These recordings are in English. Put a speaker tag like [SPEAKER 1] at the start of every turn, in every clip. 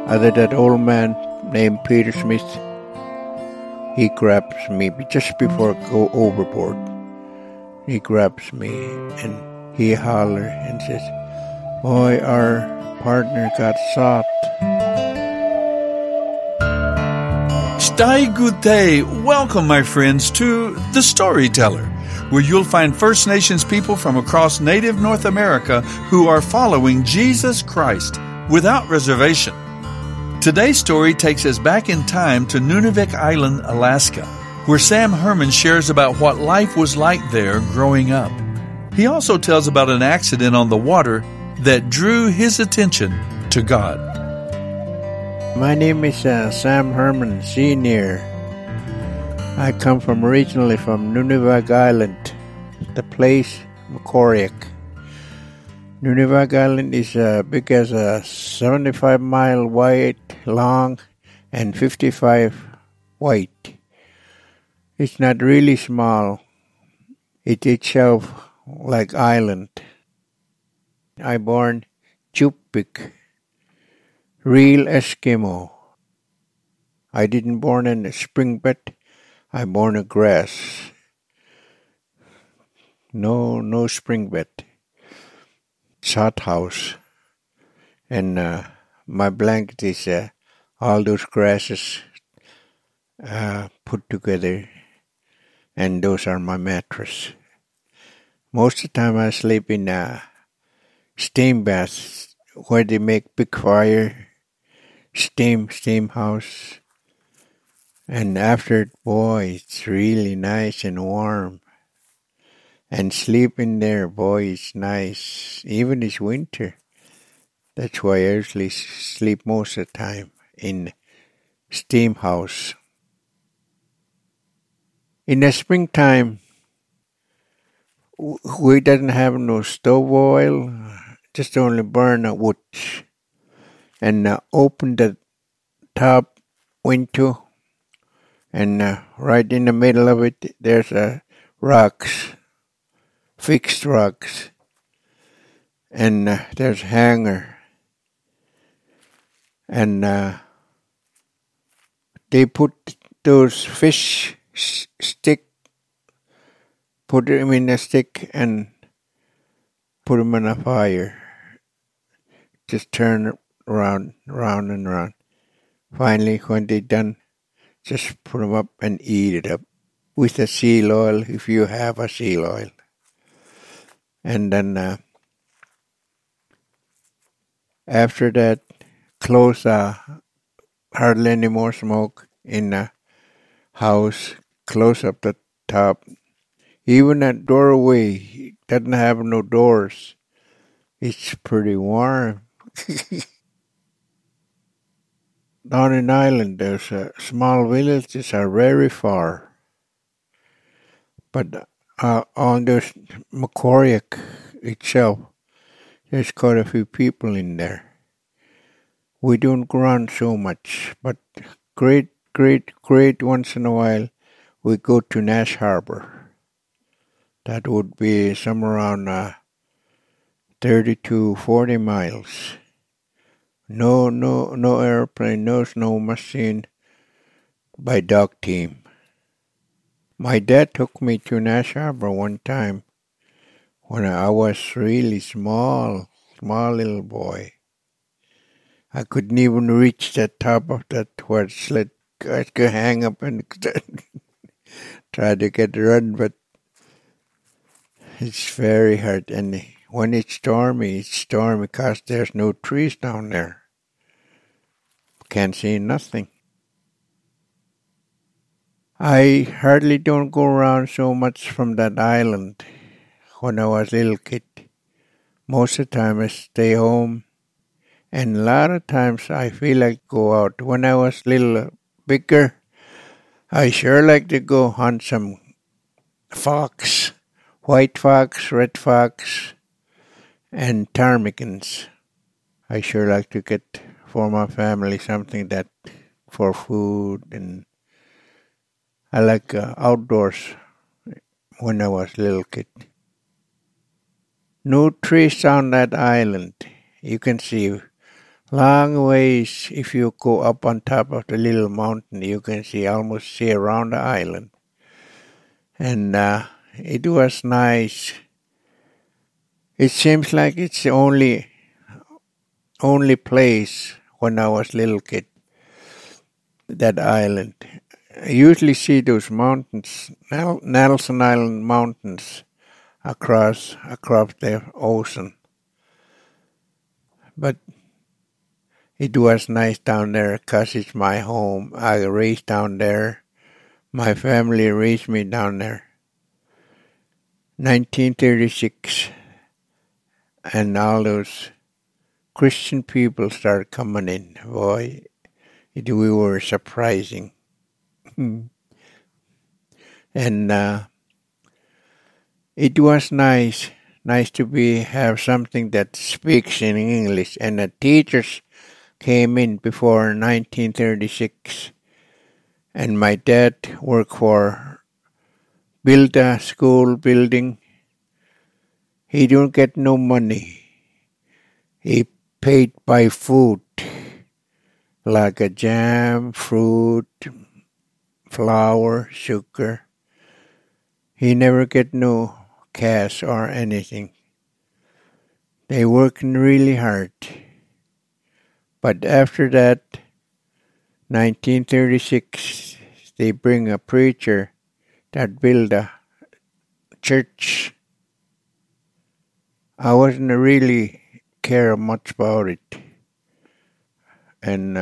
[SPEAKER 1] Other that old man named Peter Smith, he grabs me just before I go overboard. He grabs me and he hollers and says, "Boy, our partner got shot."
[SPEAKER 2] Stai Gute, welcome my friends to The Storyteller, where you'll find First Nations people from across native North America who are following Jesus Christ without reservation. Today's story takes us back in time to Nunavik Island, Alaska, where Sam Herman shares about what life was like there growing up. He also tells about an accident on the water that drew his attention to God.
[SPEAKER 1] My name is Sam Herman Sr. I come originally from Nunavik Island, the place Macoriac. Nunavik Island is big as a 75-mile wide long and 55 wide. It's not really small. It itself like island. I born Chupik, real Eskimo. I didn't born in a spring bed. I born a grass. No spring bed. Shot house. And my blanket is all those grasses put together, and those are my mattress. Most of the time I sleep in a steam bath where they make big fire, steam house. And after it, boy, it's really nice and warm. And sleeping there, boy, it's nice. Even this winter. That's why I usually sleep most of the time in steam house. In the springtime, we doesn't have no stove oil, just only burn a wood. And open the top window, and right in the middle of it, there's rocks, fixed rocks, and there's hanger. And they put those fish stick, put them in a stick and put them on a fire. Just turn round and round. Finally, when they're done, just put them up and eat it up with a seal oil, if you have a seal oil. And then after that, close hardly any more smoke in the house, close up the top. Even that doorway doesn't have no doors. It's pretty warm. Down in Ireland, there's small villages are very far. But on this Macoriac itself, there's quite a few people in there. We don't go around so much, but great once in a while, we go to Nash Harbor. That would be somewhere around 30 to 40 miles. No airplane, no snow machine by dog team. My dad took me to Nash Harbor one time when I was really small little boy. I couldn't even reach the top of that where the sled. I could hang up and try to get run, but it's very hard. And when it's stormy because there's no trees down there. Can't see nothing. I hardly don't go around so much from that island when I was a little kid. Most of the time I stay home. And a lot of times I feel like go out. When I was a little bigger, I sure like to go hunt some fox, white fox, red fox, and ptarmigans. I sure like to get for my family something that for food, and I like outdoors when I was a little kid. No trees on that island. You can see Long ways, if you go up on top of the little mountain, you can almost see around the island. And it was nice. It seems like it's the only place when I was little kid, that island. I usually see those mountains, Nelson Island mountains, across the ocean. But it was nice down there because it's my home. I raised down there. My family raised me down there. 1936, and all those Christian people started coming in. Boy, we were surprising. And it was nice to have something that speaks in English. And the teachers came in before 1936. And my dad worked build a school building. He didn't get no money. He paid by food, like a jam, fruit, flour, sugar. He never get no cash or anything. They working really hard. But after that, 1936, they bring a preacher that build a church. I wasn't really care much about it, and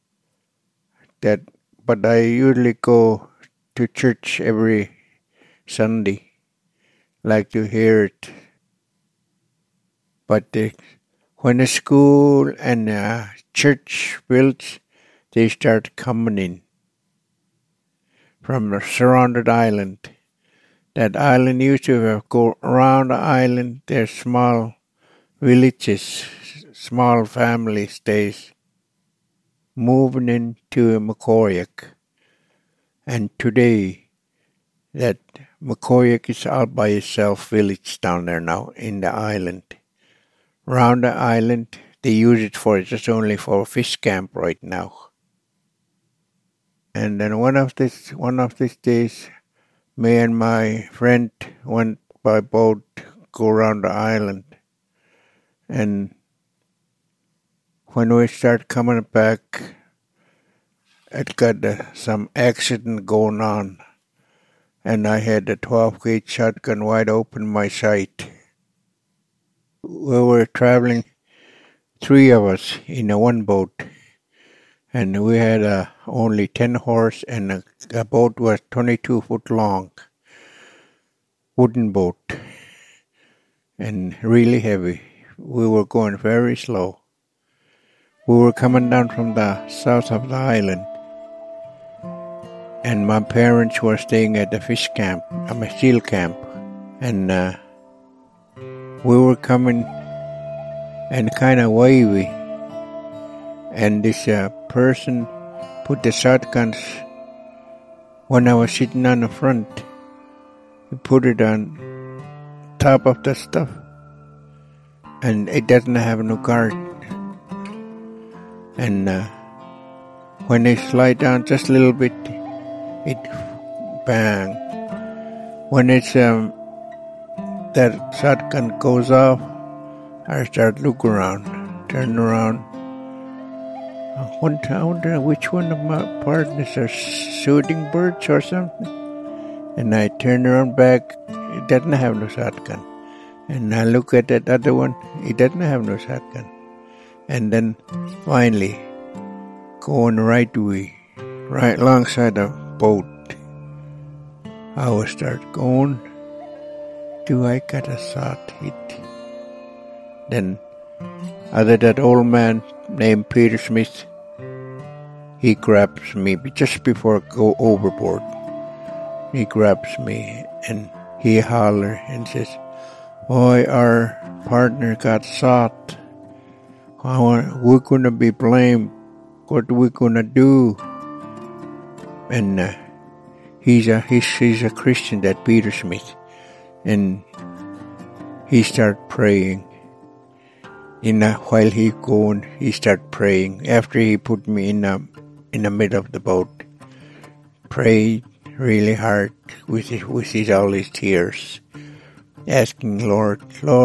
[SPEAKER 1] but I usually go to church every Sunday, like to hear it. But when the school and church built, they start coming in from the surrounded island. That island used to go around the island. There's small villages, small family stays, moving into Macoriac. And today, that Macoriac is all by itself village down there now in the island. Around the island, they use it just only for a fish camp right now. And then one of these days, me and my friend went by boat, go around the island. And when we start coming back, it got some accident going on. And I had the 12-gauge shotgun wide open in my sight. We were traveling, 3 of us in one boat. And we had only 10 horse, and the boat was 22 foot long. Wooden boat. And really heavy. We were going very slow. We were coming down from the south of the island. And my parents were staying at the fish camp, a seal camp. And we were coming and kind of wavy. And this person put the shotguns, when I was sitting on the front, he put it on top of the stuff. And it doesn't have no guard. And when they slide down just a little bit, it bang. When it's that shotgun goes off, I start looking around, turn around. I wonder which one of my partners are shooting birds or something. And I turn around back, it doesn't have no shotgun. And I look at that other one, it doesn't have no shotgun. And then finally, going right alongside the boat, I will start going. Do I get a shot hit? Then, that old man named Peter Smith, he grabs me just before I go overboard. He grabs me and he holler and says, "Boy, our partner got shot. We're gonna be blamed. What are we gonna do?" And he's a Christian, that Peter Smith, and he started praying. While he going, he start praying. After he put me in the middle of the boat, prayed really hard with all his tears, asking Lord,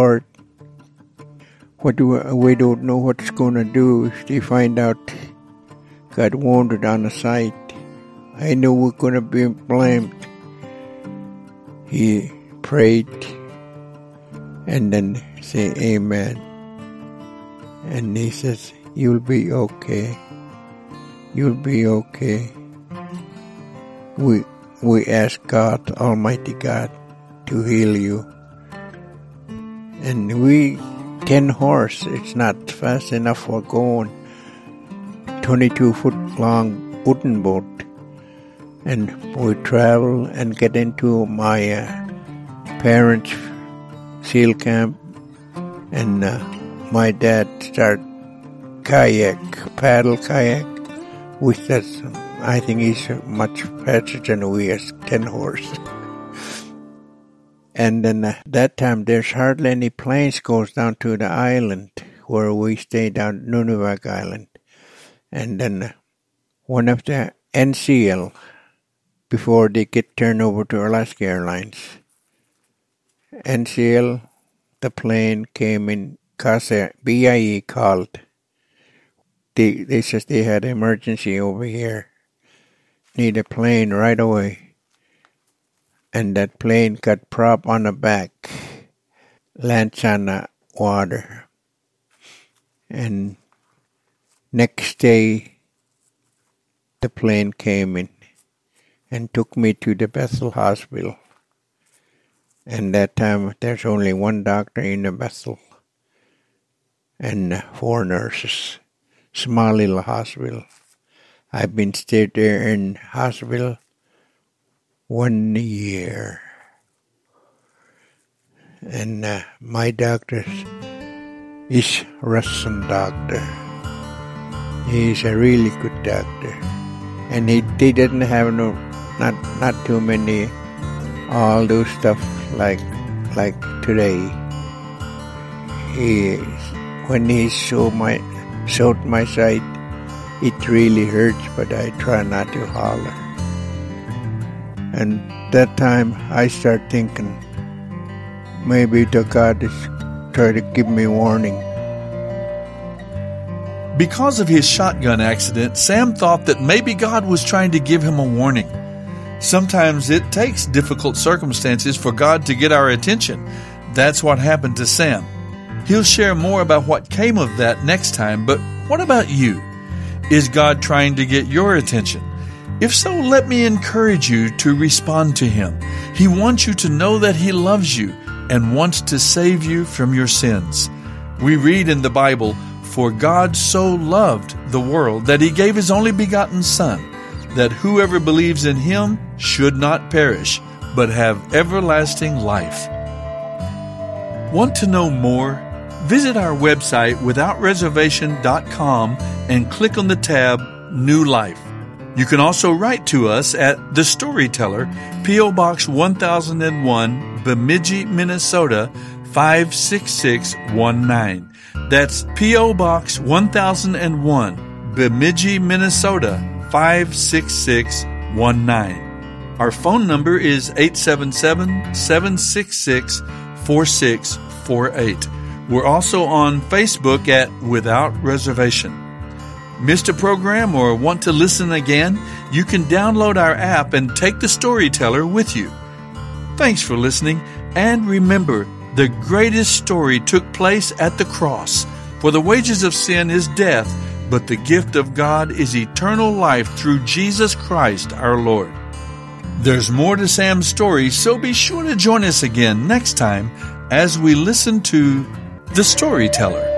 [SPEAKER 1] we don't know what's going to do if they find out got wounded on the site. I know we're going to be blamed. He prayed and then say amen. And he says, you'll be okay. You'll be okay. We ask God, Almighty God, to heal you. And we 10 horse, it's not fast enough for going. 22-foot long wooden boat. And we travel and get into my parents' SEAL camp. And my dad start paddle kayak. With that, I think he's much faster than we as 10 horse. And then that time there's hardly any planes goes down to the island where we stay down Nunivak Island. And then one of the NCL, before they get turned over to Alaska Airlines, NCL, the plane came in, BIE called. They said they had emergency over here. Need a plane right away. And that plane got prop on the back. Lands on the water. And next day, the plane came in and took me to the Bethel Hospital. And that time, there's only one doctor in the Bethel. And 4 nurses. Small little hospital. I've been stayed there in hospital 1 year. And my doctor is Russian doctor. He's a really good doctor. And he didn't have not too many all those stuff like today. When he showed my side, it really hurts, but I try not to holler. And that time I start thinking, maybe the God is trying to give me warning.
[SPEAKER 2] Because of his shotgun accident, Sam thought that maybe God was trying to give him a warning. Sometimes it takes difficult circumstances for God to get our attention. That's what happened to Sam. He'll share more about what came of that next time, but what about you? Is God trying to get your attention? If so, let me encourage you to respond to Him. He wants you to know that He loves you and wants to save you from your sins. We read in the Bible, "For God so loved the world that He gave His only begotten Son, that whoever believes in Him should not perish, but have everlasting life." Want to know more? Visit our website withoutreservation.com and click on the tab New Life. You can also write to us at The Storyteller, P.O. Box 1001, Bemidji, Minnesota 56619. That's P.O. Box 1001, Bemidji, Minnesota 56619. Our phone number is 877-766-4648. We're also on Facebook at Without Reservation. Missed a program or want to listen again? You can download our app and take The Storyteller with you. Thanks for listening, and remember, the greatest story took place at the cross. For the wages of sin is death, but the gift of God is eternal life through Jesus Christ our Lord. There's more to Sam's story, so be sure to join us again next time as we listen to The Storyteller.